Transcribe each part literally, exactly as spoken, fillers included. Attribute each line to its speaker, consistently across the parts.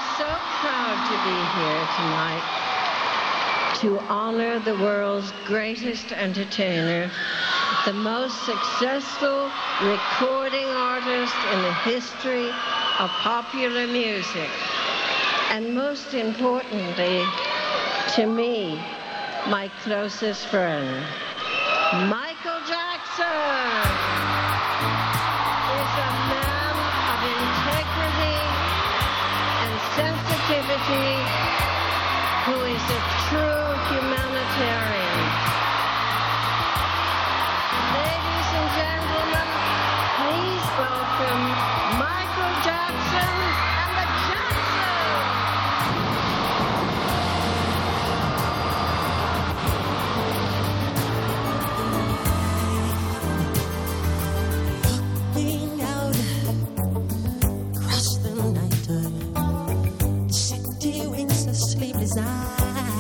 Speaker 1: so proud to be here tonight to honor the world's greatest entertainer, the most successful recording artist in the history of popular music, and most importantly, to me, my closest friend, Michael Jackson is a man of integrity and sensitivity who is a true humanitarian. Ladies and gentlemen, please welcome Michael Jackson and the Jacksons.
Speaker 2: Looking out across the night, city winks a sleepless eye.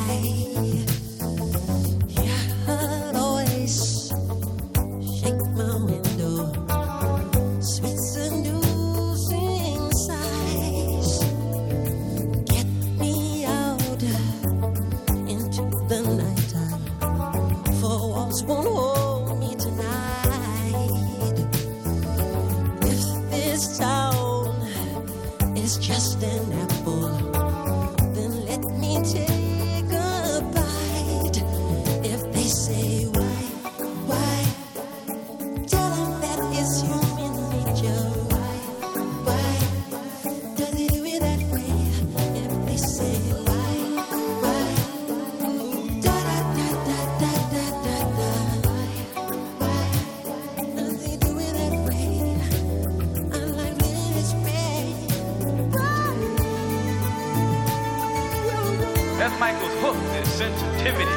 Speaker 3: That's Michael's hook, is sensitivity.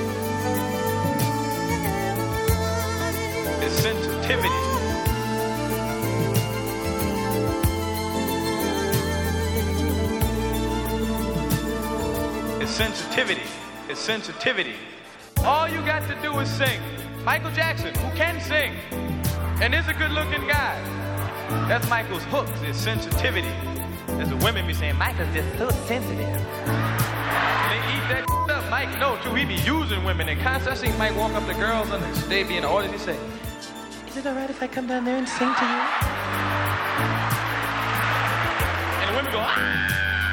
Speaker 3: It's sensitivity. It's sensitivity. It's sensitivity. All you got to do is sing. Michael Jackson, who can sing, and is a good-looking guy. That's Michael's hook, is sensitivity. As the women be saying, Michael's just so sensitive. They eat that up. Mike, no, too. He be using women in concerts. I see Mike walk up to girls and they be in the audience. He say, "Is it all right if I come down there and sing to you?" And the women go, "Ah!"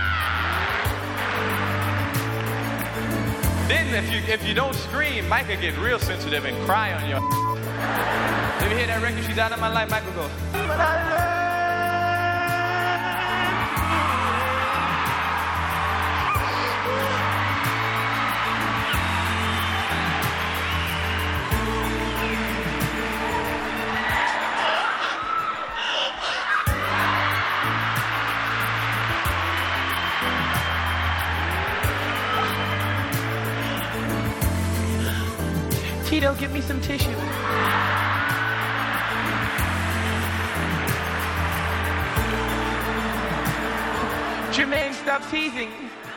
Speaker 3: Then if you if you don't scream, Mike will get real sensitive and cry on your. If you hear that record, She's Out of My Life, Mike will go, "But I love." Tito, give me some tissue. Jermaine, stop teasing.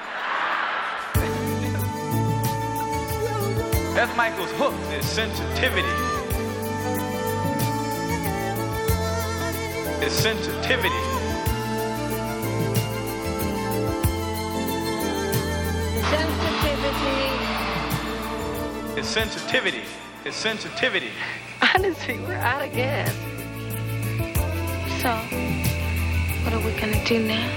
Speaker 3: That's Michael's hook, is sensitivity. It's sensitivity.
Speaker 1: Sensitivity.
Speaker 3: It's sensitivity. It's sensitivity.
Speaker 4: Honestly, we're out of gas. So, what are we gonna do now?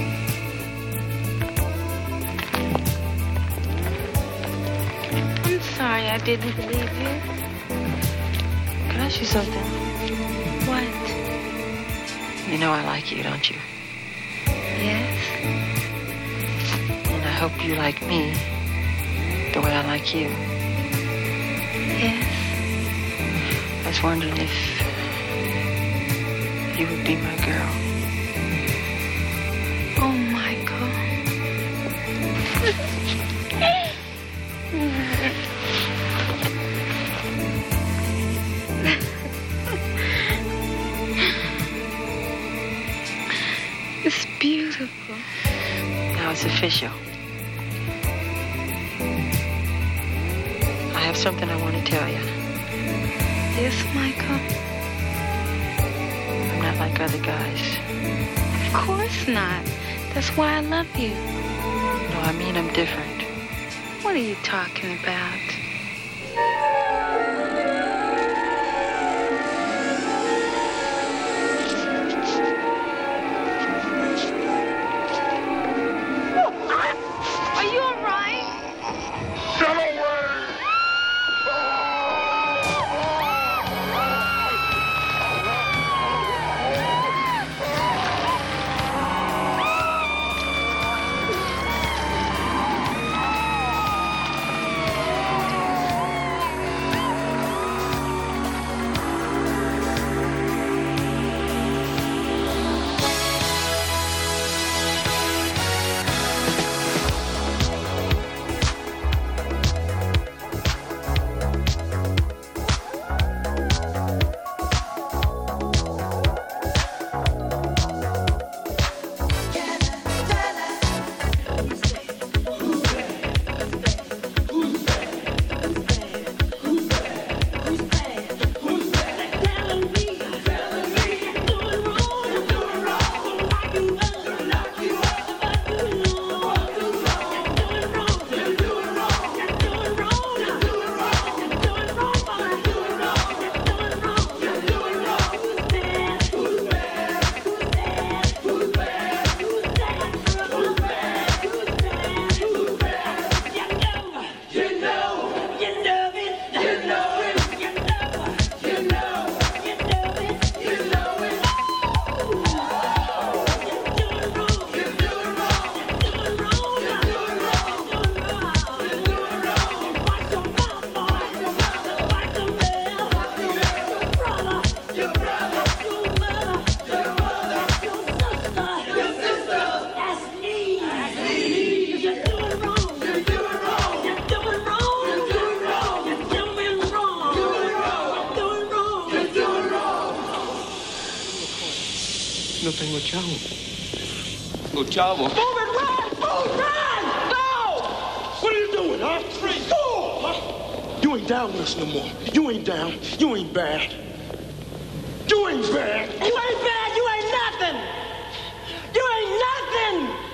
Speaker 4: I'm sorry I didn't believe you.
Speaker 5: Can I ask you something?
Speaker 4: What?
Speaker 5: You know I like you, don't you?
Speaker 4: Yes?
Speaker 5: And I hope you like me the way I like you.
Speaker 4: Yes.
Speaker 5: I was wondering if you would be my girl.
Speaker 4: Oh, Michael. It's beautiful.
Speaker 5: Now it's official. I have something I want to tell you.
Speaker 4: Yes, Michael.
Speaker 5: I'm not like other guys.
Speaker 4: Of course not. That's why I love you.
Speaker 5: No, I mean I'm different.
Speaker 4: What are you talking about? Are you all right?
Speaker 6: Get away!
Speaker 7: No tengo chavo.
Speaker 6: No chavo.
Speaker 7: Move it, run! Move, run! Go! What are you doing, huh? Three, four! Huh? You ain't down with us no more. You ain't down. You ain't bad. You ain't bad. You ain't bad. You ain't nothing. You ain't nothing.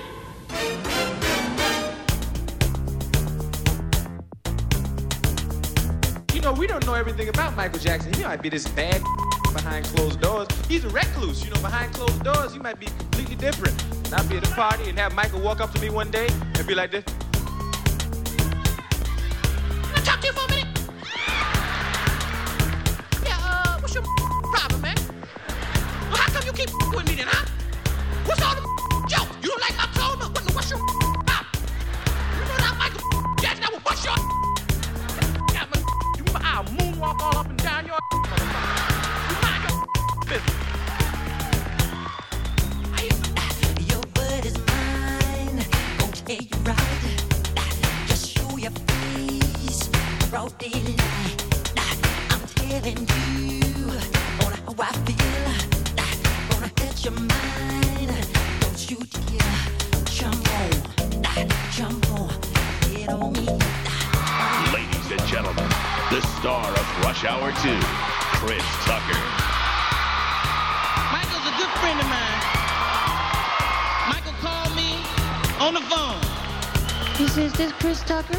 Speaker 3: You know, we don't know everything about Michael Jackson. He might be this bad behind closed doors. He's a recluse. You know, behind closed doors, he might be completely different. And I'll be at a party and have Michael walk up to me one day and be like this. Can I talk to you for a minute? Yeah, uh, what's your problem, man? Well, how come you keep with me then, huh? What's all the jokes? You don't like my tone? What, what's your problem? You know that Michael Jackson, that will bust your yeah, man, you, I'll moonwalk all up and down your
Speaker 2: Your word is mine, okay, you're right. Just show your face, broad daylight. I'm telling you on how I feel. Gonna hit your mind, don't you dare jump on, jump on, get on me.
Speaker 8: Ladies and gentlemen, the star of Rush Hour two, Chris Tucker.
Speaker 9: Michael's a good friend of mine. Michael called me on the phone.
Speaker 1: He says, this Chris Tucker?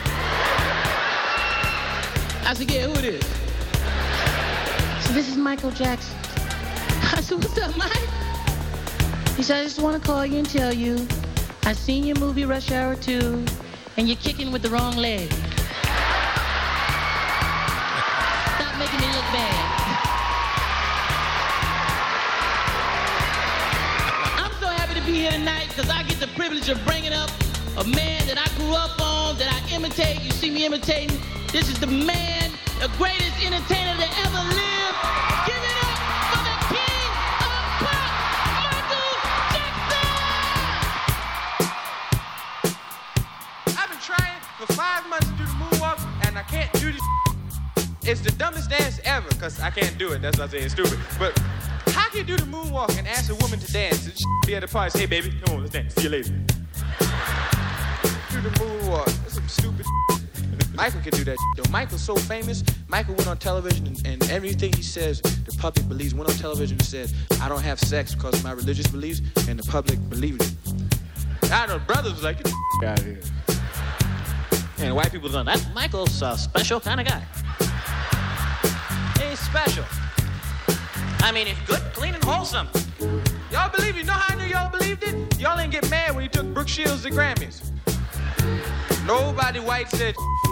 Speaker 9: I said, yeah, who it is?
Speaker 1: So this is Michael Jackson.
Speaker 9: I said, what's up, Mike?
Speaker 1: He said, I just want to call you and tell you I seen your movie Rush Hour two and you're kicking with the wrong leg. Stop making me look bad.
Speaker 9: Be here tonight because I get the privilege of bringing up a man that I grew up on, that I imitate. You see me imitating. This is the man, the greatest entertainer that ever lived. Give it up for the king of pop, Michael Jackson!
Speaker 3: I've been trying for five months to do the moonwalk and I can't do this. It's the dumbest dance ever because I can't do it. That's why I say it's stupid. But how can you do the moonwalk and ask a woman to dance and be at the party and say, hey, baby, come on, let's dance. See you later. Do the moonwalk. That's some stupid Michael can do that though. Michael's so famous. Michael went on television and, and everything he says, the public believes. Went on television and said, I don't have sex because of my religious beliefs, and the public believed it. I know brothers was like, get the out of here. And white people going, that Michael's a special kind of guy. He's special. I mean, it's good, clean, and wholesome. Y'all believe it? You know how I knew y'all believed it? Y'all didn't get mad when he took Brooke Shields to Grammys. Nobody white said